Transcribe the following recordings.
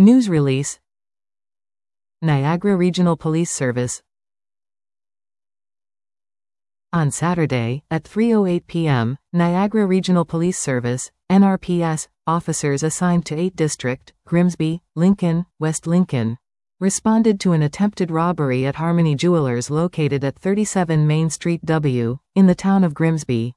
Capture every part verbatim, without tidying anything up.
News release. Niagara Regional Police Service. On Saturday, at three oh eight p m, Niagara Regional Police Service, N R P S, officers assigned to eight District, Grimsby, Lincoln, West Lincoln, responded to an attempted robbery at Harmony Jewelers located at thirty-seven Main Street W, in the town of Grimsby.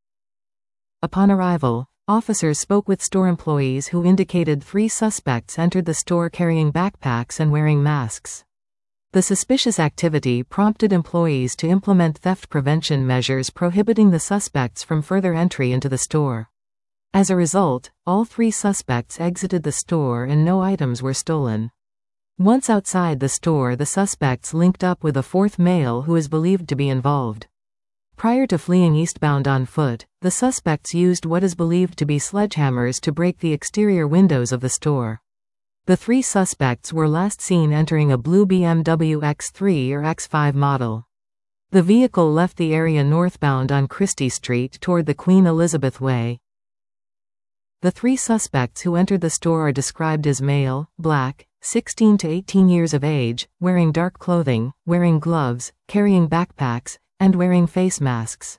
Upon arrival, officers spoke with store employees who indicated three suspects entered the store carrying backpacks and wearing masks. The suspicious activity prompted employees to implement theft prevention measures prohibiting the suspects from further entry into the store. As a result, all three suspects exited the store and no items were stolen. Once outside the store, the suspects linked up with a fourth male who is believed to be involved. Prior to fleeing eastbound on foot, the suspects used what is believed to be sledgehammers to break the exterior windows of the store. The three suspects were last seen entering a blue B M W X three or X five model. The vehicle left the area northbound on Christie Street toward the Queen Elizabeth Way. The three suspects who entered the store are described as male, black, sixteen to eighteen years of age, wearing dark clothing, wearing gloves, carrying backpacks, and wearing face masks.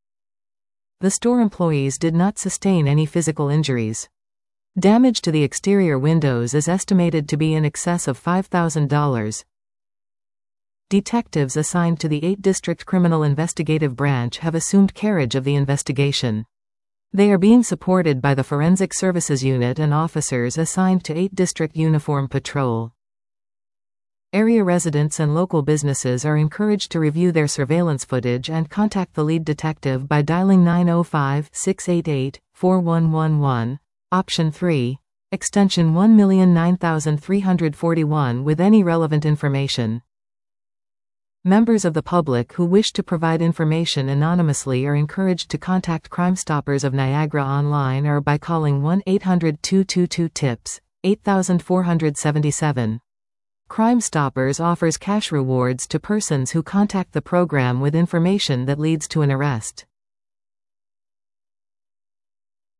The store employees did not sustain any physical injuries. Damage to the exterior windows is estimated to be in excess of five thousand dollars. Detectives assigned to the eighth District Criminal Investigative Branch have assumed carriage of the investigation. They are being supported by the Forensic Services Unit and officers assigned to eighth District Uniform Patrol. Area residents and local businesses are encouraged to review their surveillance footage and contact the lead detective by dialing nine oh five, six eight eight, four one one one. Option three, extension one nine three four one with any relevant information. Members of the public who wish to provide information anonymously are encouraged to contact Crime Stoppers of Niagara online or by calling one eight hundred, two two two, TIPS, eight four seven seven. Crime Stoppers offers cash rewards to persons who contact the program with information that leads to an arrest.